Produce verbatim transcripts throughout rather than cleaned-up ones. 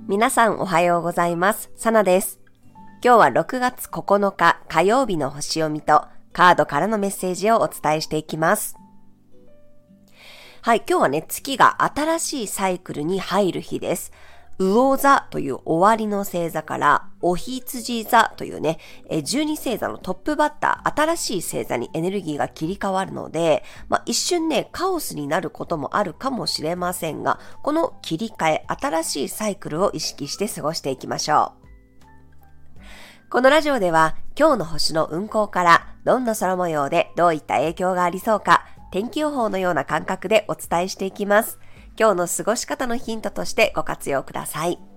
皆さんおはようございます。サナです。今日はろくがつここのか火曜日の星読みとカードからのメッセージをお伝えしていきます。はい、今日はね、月が新しいサイクルに入る日です。魚座という終わりの星座からお羊座というね、じゅうに星座のトップバッター、新しい星座にエネルギーが切り替わるので、まあ、一瞬ね、カオスになることもあるかもしれませんが、この切り替え、新しいサイクルを意識して過ごしていきましょう。このラジオでは今日の星の運行からどんな空模様でどういった影響がありそうか、天気予報のような感覚でお伝えしていきます。今日の過ごし方のヒントとしてご活用ください。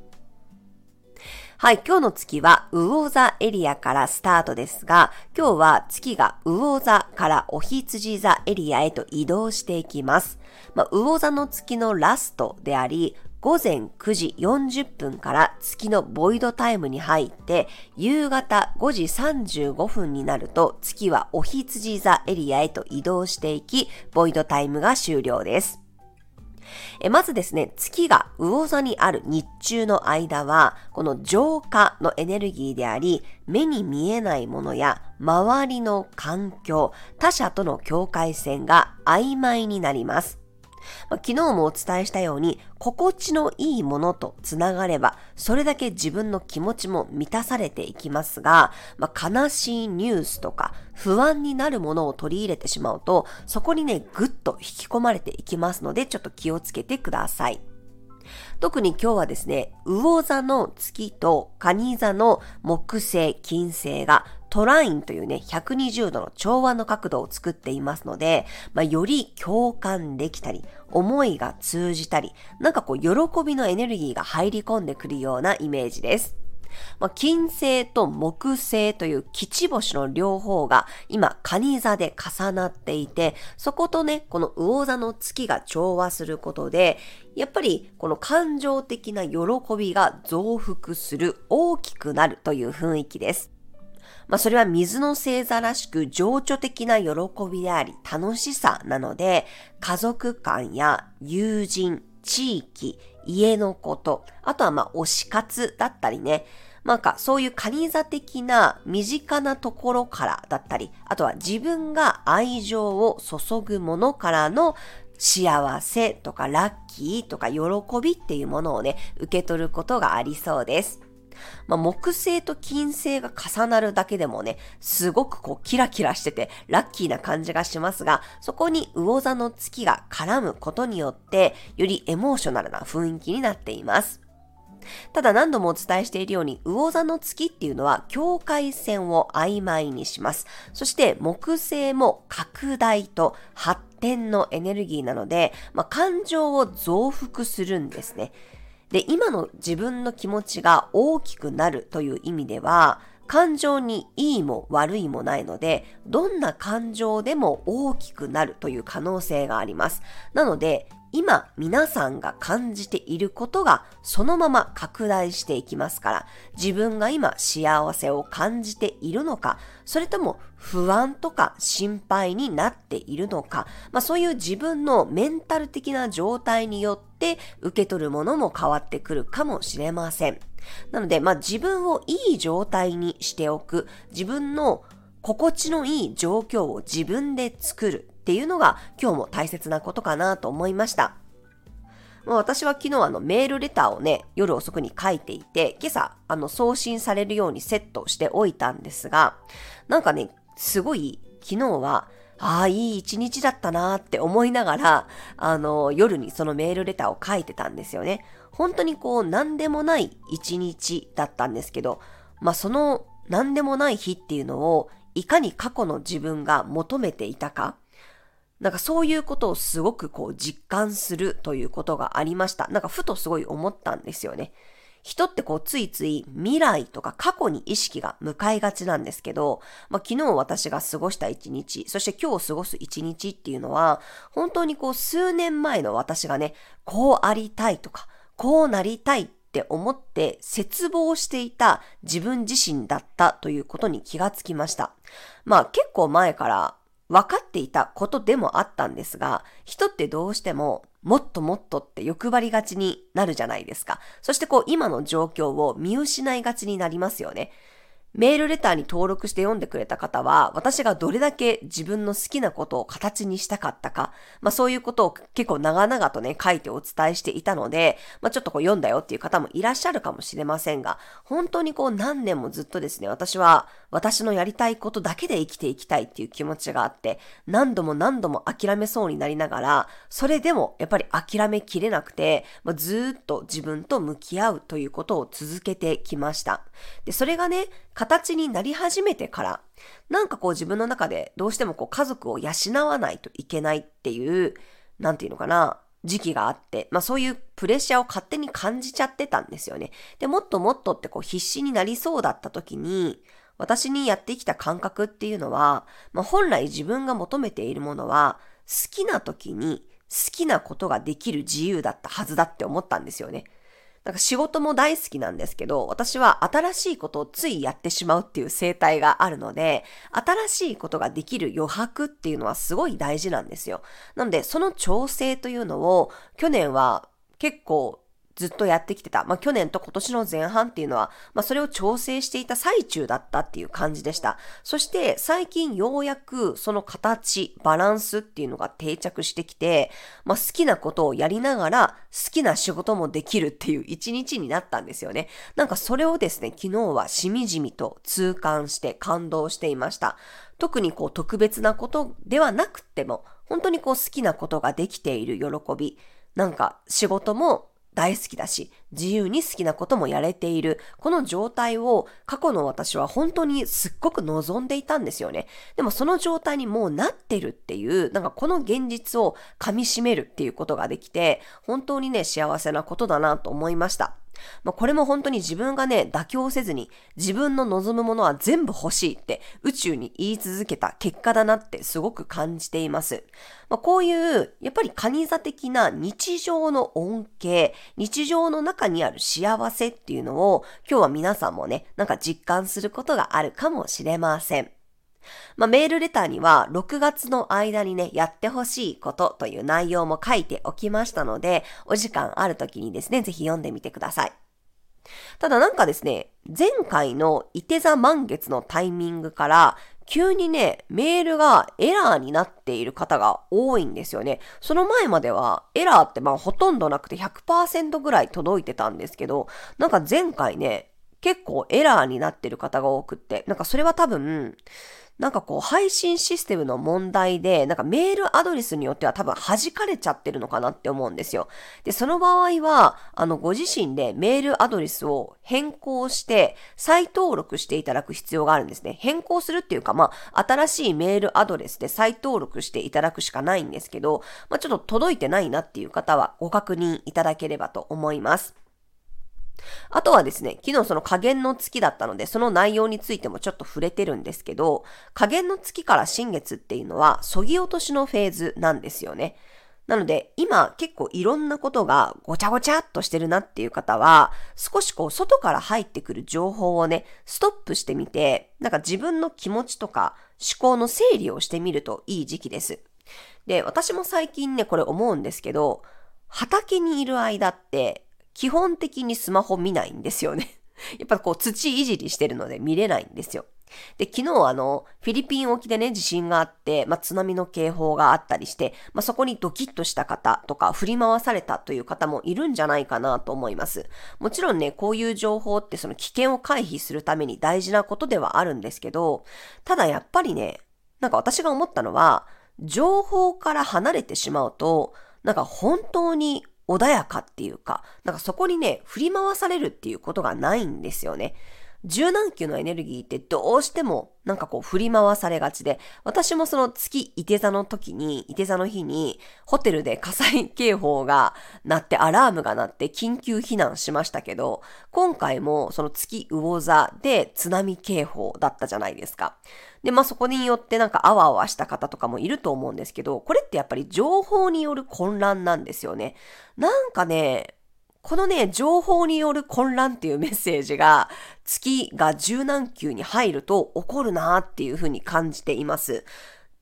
はい、今日の月は魚座エリアからスタートですが、今日は月が魚座からお羊座エリアへと移動していきます。まあ、魚座の月のラストであり、ごぜんくじよんじゅっぷんから月のボイドタイムに入って、夕方ごじさんじゅうごふんになると月はお羊座エリアへと移動していき、ボイドタイムが終了です。えまずですね、月が魚座にある日中の間は、この浄化のエネルギーであり、目に見えないものや周りの環境、他者との境界線が曖昧になります。まあ、昨日もお伝えしたように、心地のいいものとつながれば、それだけ自分の気持ちも満たされていきますが、まあ、悲しいニュースとか不安になるものを取り入れてしまうと、そこにね、ぐっと引き込まれていきますので、ちょっと気をつけてください。特に今日はですね、魚座の月と蟹座の木星、金星がトラインというね、ひゃくにじゅうどの調和の角度を作っていますので、まあ、より共感できたり、思いが通じたり、なんかこう、喜びのエネルギーが入り込んでくるようなイメージです。まあ、金星と木星という吉地星の両方が今、蟹座で重なっていて、そことね、この魚座の月が調和することで、やっぱりこの感情的な喜びが増幅する、大きくなるという雰囲気です。まあ、それは水の星座らしく情緒的な喜びであり楽しさなので、家族間や友人、地域、家のこと、あとはまあ推し活だったりね、なんかそういう蟹座的な身近なところからだったり、あとは自分が愛情を注ぐものからの幸せとかラッキーとか喜びっていうものをね、受け取ることがありそうです。まあ、木星と金星が重なるだけでもね、すごくこうキラキラしててラッキーな感じがしますが、そこに魚座の月が絡むことによって、よりエモーショナルな雰囲気になっています。ただ何度もお伝えしているように、魚座の月っていうのは境界線を曖昧にします。そして木星も拡大と発展のエネルギーなので、まあ、感情を増幅するんですね。で、今の自分の気持ちが大きくなるという意味では、感情にいいも悪いもないので、どんな感情でも大きくなるという可能性があります。なので、今皆さんが感じていることがそのまま拡大していきますから、自分が今幸せを感じているのか、それとも不安とか心配になっているのか、まあ、そういう自分のメンタル的な状態によって受け取るものも変わってくるかもしれません。なので、まあ、自分をいい状態にしておく、自分の心地のいい状況を自分で作るっていうのが今日も大切なことかなと思いました。まあ、私は昨日あのメールレターをね、夜遅くに書いていて、今朝あの送信されるようにセットしておいたんですが、なんかね、すごい昨日はああ、いい一日だったなーって思いながら、あの、夜にそのメールレターを書いてたんですよね。本当にこう、なんでもない一日だったんですけど、まあそのなんでもない日っていうのを、いかに過去の自分が求めていたか、なんかそういうことをすごくこう実感するということがありました。なんかふとすごい思ったんですよね。人ってこうついつい未来とか過去に意識が向かいがちなんですけど、まあ、昨日私が過ごした一日、そして今日過ごす一日っていうのは、本当にこう数年前の私がね、こうありたいとか、こうなりたいって思って切望していた自分自身だったということに気がつきました。まあ結構前から分かっていたことでもあったんですが、人ってどうしてももっともっとって欲張りがちになるじゃないですか。そしてこう今の状況を見失いがちになりますよね。メールレターに登録して読んでくれた方は、私がどれだけ自分の好きなことを形にしたかったか、まあそういうことを結構長々とね、書いてお伝えしていたので、まあちょっとこう読んだよっていう方もいらっしゃるかもしれませんが、本当にこう何年もずっとですね、私は私のやりたいことだけで生きていきたいっていう気持ちがあって、何度も何度も諦めそうになりながら、それでもやっぱり諦めきれなくて、まあ、ずーっと自分と向き合うということを続けてきました。で、それがね、形になり始めてから、なんかこう自分の中でどうしてもこう家族を養わないといけないっていう、なんていうのかな、時期があって、まあそういうプレッシャーを勝手に感じちゃってたんですよね。で、もっともっとってこう必死になりそうだった時に、私にやってきた感覚っていうのは、まあ本来自分が求めているものは、好きな時に好きなことができる自由だったはずだって思ったんですよね。なんか仕事も大好きなんですけど、私は新しいことをついやってしまうっていう生態があるので、新しいことができる余白っていうのはすごい大事なんですよ。なので、その調整というのを去年は結構ずっとやってきてた。まあ去年と今年の前半っていうのは、まあそれを調整していた最中だったっていう感じでした。そして最近ようやくその形、バランスっていうのが定着してきて、まあ好きなことをやりながら好きな仕事もできるっていう一日になったんですよね。なんかそれをですね、昨日はしみじみと痛感して感動していました。特にこう特別なことではなくても、本当にこう好きなことができている喜び、なんか仕事も大好きだし、自由に好きなこともやれている。この状態を過去の私は本当にすっごく望んでいたんですよね。でもその状態にもうなってるっていう、なんかこの現実を噛み締めるっていうことができて、本当にね、幸せなことだなと思いました。まあ、これも本当に自分がね、妥協せずに自分の望むものは全部欲しいって宇宙に言い続けた結果だなってすごく感じています。まあ、こういうやっぱり蟹座的な日常の恩恵、日常の中にある幸せっていうのを今日は皆さんもね、なんか実感することがあるかもしれません。まあ、メールレターにはろくがつの間にね、やってほしいことという内容も書いておきましたので、お時間ある時にですね、ぜひ読んでみてください。ただなんかですね、前回のいて座満月のタイミングから、急にね、メールがエラーになっている方が多いんですよね。その前まではエラーってまあほとんどなくて ひゃくパーセント ぐらい届いてたんですけど、なんか前回ね、結構エラーになってる方が多くって、なんかそれは多分、なんかこう配信システムの問題で、なんかメールアドレスによっては多分弾かれちゃってるのかなって思うんですよ。で、その場合は、あの、ご自身でメールアドレスを変更して、再登録していただく必要があるんですね。変更するっていうか、まあ、新しいメールアドレスで再登録していただくしかないんですけど、まあ、ちょっと届いてないなっていう方はご確認いただければと思います。あとはですね、昨日その下限の月だったので、その内容についてもちょっと触れてるんですけど、下限の月から新月っていうのは、削ぎ落としのフェーズなんですよね。なので、今結構いろんなことがごちゃごちゃっとしてるなっていう方は、少しこう外から入ってくる情報をね、ストップしてみて、なんか自分の気持ちとか思考の整理をしてみるといい時期です。で、私も最近ね、これ思うんですけど、畑にいる間って、基本的にスマホ見ないんですよね。やっぱこう土いじりしてるので見れないんですよ。で、昨日あの、フィリピン沖でね、地震があって、まあ、津波の警報があったりして、まあ、そこにドキッとした方とか、振り回されたという方もいるんじゃないかなと思います。もちろんね、こういう情報ってその危険を回避するために大事なことではあるんですけど、ただやっぱりね、なんか私が思ったのは、情報から離れてしまうと、なんか本当に穏やかっていうか、なんかそこにね、振り回されるっていうことがないんですよね。柔軟球のエネルギーってどうしてもなんかこう振り回されがちで、私もその月いて座の時に、いて座の日にホテルで火災警報が鳴ってアラームが鳴って緊急避難しましたけど、今回もその月魚座で津波警報だったじゃないですか。で、まあそこによってなんかあわあわした方とかもいると思うんですけど、これってやっぱり情報による混乱なんですよね。なんかね、このね、情報による混乱っていうメッセージが月が柔軟球に入ると起こるなっていうふうに感じています。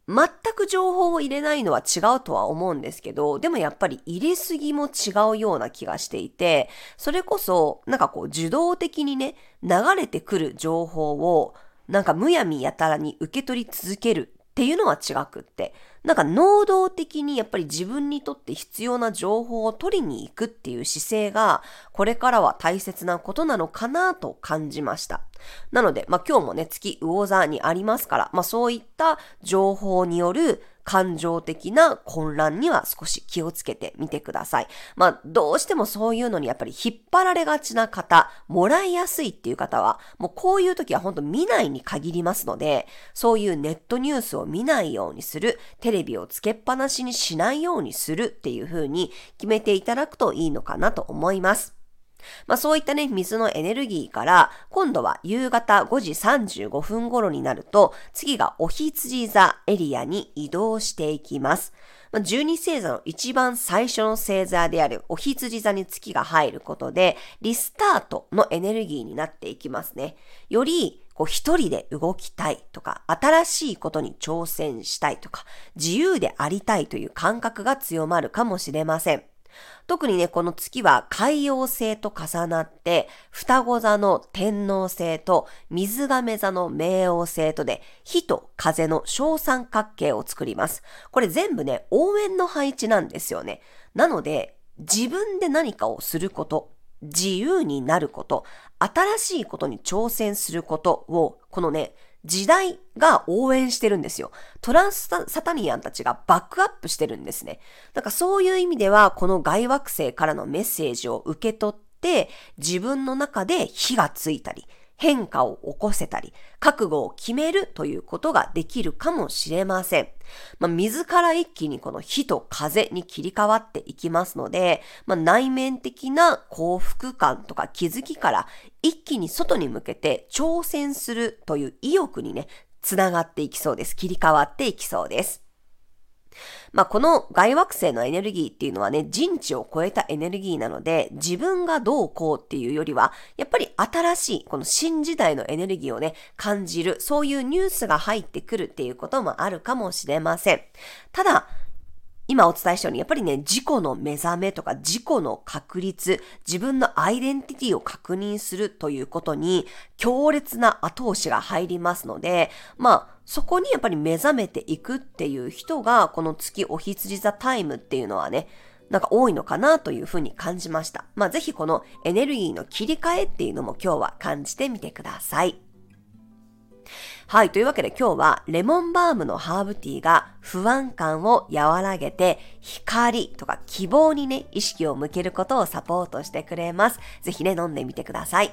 全く情報を入れないのは違うとは思うんですけど、でもやっぱり入れすぎも違うような気がしていて、それこそなんかこう受動的にね、流れてくる情報をなんかむやみやたらに受け取り続けるっていうのは違くって、なんか能動的にやっぱり自分にとって必要な情報を取りに行くっていう姿勢が、これからは大切なことなのかなと感じました。なので、まあ今日もね、月魚座にありますから、まあそういった情報による感情的な混乱には少し気をつけてみてください。まあどうしてもそういうのにやっぱり引っ張られがちな方、もらいやすいっていう方は、もうこういう時は本当見ないに限りますので、そういうネットニュースを見ないようにする、テレビをつけっぱなしにしないようにするっていう風に決めていただくといいのかなと思います。まあそういったね、水のエネルギーから、今度は夕方ごじさんじゅうごふん頃になると、次がお羊座エリアに移動していきます。まあ、じゅうに星座の一番最初の星座であるお羊座に月が入ることで、リスタートのエネルギーになっていきますね。より、こう一人で動きたいとか、新しいことに挑戦したいとか、自由でありたいという感覚が強まるかもしれません。特にね、この月は海洋星と重なって、双子座の天王星と水亀座の冥王星とで、火と風の小三角形を作ります。これ全部ね、応援の配置なんですよね。なので、自分で何かをすること、自由になること、新しいことに挑戦することを、このね、時代が応援してるんですよ。トランスサタニアンたちがバックアップしてるんですね。だからそういう意味では、この外惑星からのメッセージを受け取って、自分の中で火がついたり、変化を起こせたり、覚悟を決めるということができるかもしれません。まあ、水から一気にこの火と風に切り替わっていきますので、まあ、内面的な幸福感とか気づきから一気に外に向けて挑戦するという意欲にね、つながっていきそうです。切り替わっていきそうです。まあ、この外惑星のエネルギーっていうのはね、人知を超えたエネルギーなので、自分がどうこうっていうよりは、やっぱり新しい、この新時代のエネルギーをね、感じる、そういうニュースが入ってくるっていうこともあるかもしれません。ただ、今お伝えしたように、やっぱりね、自己の目覚めとか自己の確立、自分のアイデンティティを確認するということに、強烈な後押しが入りますので、まあ、そこにやっぱり目覚めていくっていう人が、この月お羊座タイムっていうのはね、なんか多いのかなというふうに感じました。まあ、ぜひこのエネルギーの切り替えっていうのも今日は感じてみてください。はい。というわけで今日はレモンバームのハーブティーが不安感を和らげて光とか希望にね、意識を向けることをサポートしてくれます。ぜひね、飲んでみてください。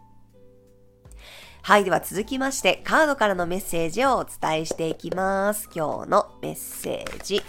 はい。では続きましてカードからのメッセージをお伝えしていきます。今日のメッセージ。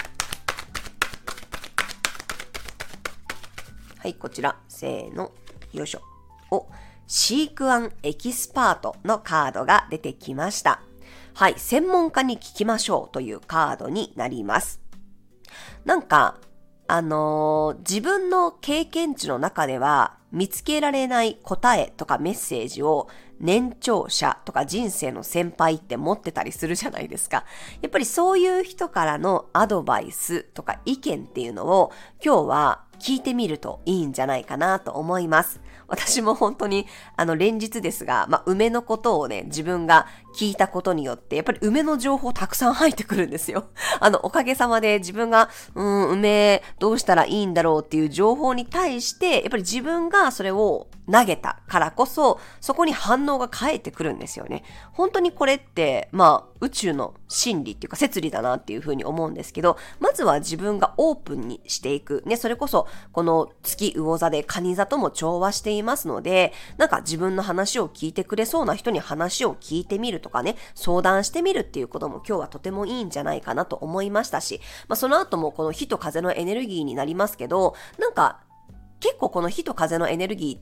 はい。こちら。せーの。よいしょ。お。シークワンエキスパートのカードが出てきました。はい、専門家に聞きましょうというカードになります。なんか、あのー、自分の経験値の中では見つけられない答えとかメッセージを年長者とか人生の先輩って持ってたりするじゃないですか。やっぱりそういう人からのアドバイスとか意見っていうのを今日は聞いてみるといいんじゃないかなと思います。私も本当にあの連日ですが、まあ、梅のことをね、自分が聞いたことによって、やっぱり梅の情報たくさん入ってくるんですよ。あの、おかげさまで自分が、うーん、梅どうしたらいいんだろうっていう情報に対して、やっぱり自分がそれを投げたからこそ、そこに反応が返ってくるんですよね。本当にこれって、まあ、宇宙の真理っていうか摂理だなっていうふうに思うんですけど、まずは自分がオープンにしていく。ね、それこそ、この月魚座で蟹座とも調和していますので、なんか自分の話を聞いてくれそうな人に話を聞いてみるとかね、相談してみるっていうことも今日はとてもいいんじゃないかなと思いましたし、まあその後もこの火と風のエネルギーになりますけど、なんか、結構この火と風のエネルギーって、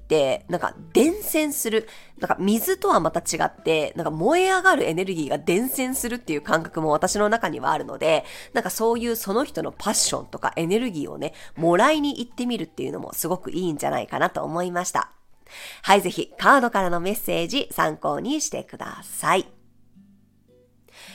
なんか伝染する、なんか水とはまた違って、なんか燃え上がるエネルギーが伝染するっていう感覚も私の中にはあるので、なんかそういうその人のパッションとかエネルギーをね、もらいに行ってみるっていうのもすごくいいんじゃないかなと思いました。はい、ぜひカードからのメッセージ参考にしてください。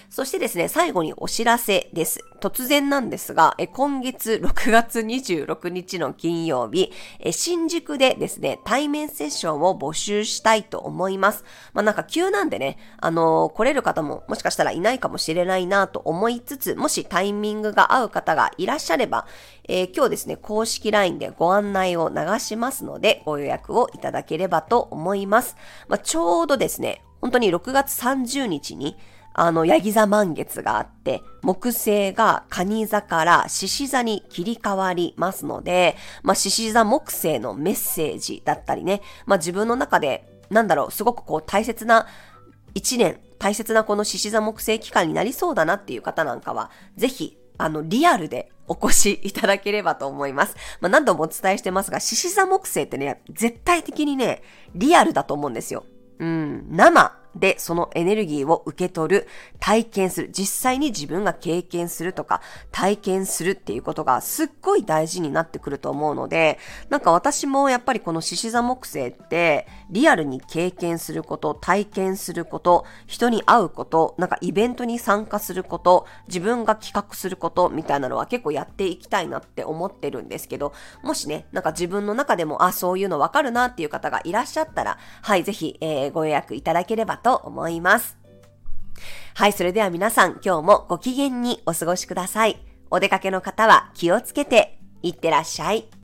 そしてですね、最後にお知らせです。突然なんですが、え今月ろくがつにじゅうろくにちの金曜日、え新宿でですね、対面セッションを募集したいと思います。まあなんか急なんでね、あのー、来れる方ももしかしたらいないかもしれないなと思いつつ、もしタイミングが合う方がいらっしゃれば、えー、今日ですね、公式 ライン でご案内を流しますので、ご予約をいただければと思います。まあ、ちょうどですね、本当にろくがつさんじゅうにちに、あの、ヤギ座満月があって、木星が蟹座から獅子座に切り替わりますので、まあ、獅子座木星のメッセージだったりね、まあ、自分の中で、なんだろう、すごくこう大切な一年、大切なこの獅子座木星期間になりそうだなっていう方なんかは、ぜひ、あの、リアルでお越しいただければと思います。まあ、何度もお伝えしてますが、獅子座木星ってね、絶対的にね、リアルだと思うんですよ。うん、生でそのエネルギーを受け取る、体験する、実際に自分が経験するとか、体験するっていうことがすっごい大事になってくると思うので、なんか私もやっぱりこの獅子座木星ってリアルに経験すること、体験すること、人に会うこと、なんかイベントに参加すること、自分が企画することみたいなのは結構やっていきたいなって思ってるんですけど、もしね、なんか自分の中でも、あ、そういうのわかるなっていう方がいらっしゃったら、はい、ぜひ、えー、ご予約いただければと思います。はい、それでは皆さん、今日もご機嫌にお過ごしください。お出かけの方は気をつけていってらっしゃい。